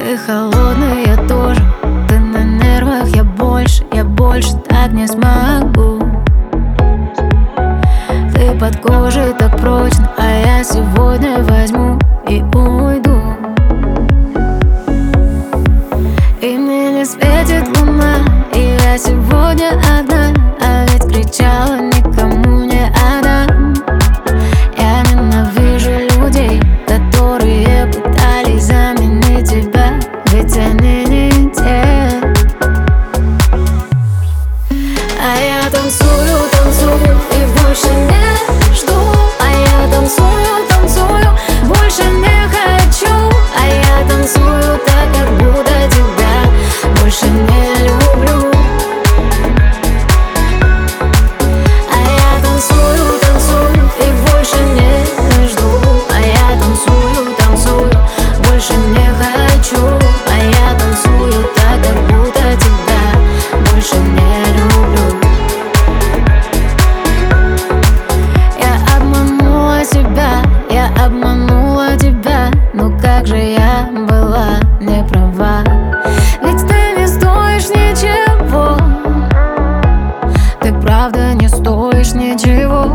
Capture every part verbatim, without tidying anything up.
Ты холодный, я тоже. Ты на нервах, я больше, я больше так не смогу. Ты под кожей так прочно, а я сегодня возьму и уйду. И мне не светит луна, и я сегодня одна. А ведь кричала, никому не отдам. Я ненавижу людей, которые пытались заменить тебя, ведь они не те. А я танцую, танцую и больше не жду. А я танцую, танцую, больше не хочу. А я танцую так, как будто тебя больше не люблю. А я танцую, танцую и больше не жду. А я танцую, танцую, больше не хочу. А я танцую так, как будто тебя больше не люблю. Я обманула себя, я обманула тебя. Ну как же я была не права. Ведь ты не стоишь ничего. Ты правда не стоишь ничего.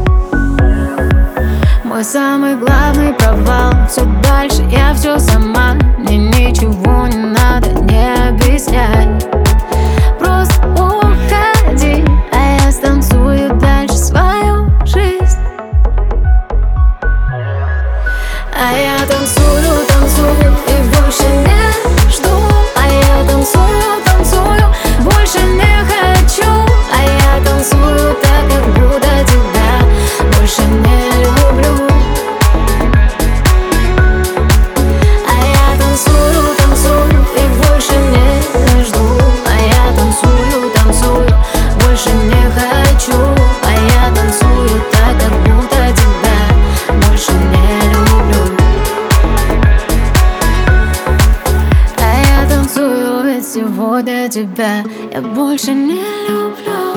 Мой самый главный провал. Все дальше я все сама. Мне ничего не надо, не объясняй. Просто уходи, а я станцую дальше свою жизнь. А я танцую, танцую и больше не жду. А я танцую, танцую, больше не хочу. А я танцую так, как будто тебя больше не люблю. А я танцую, танцую и больше не жду. А я танцую, танцую, больше не хочу. А я танцую так, как будто тебя больше не люблю. А я танцую, ведь сегодня тебя я больше не люблю.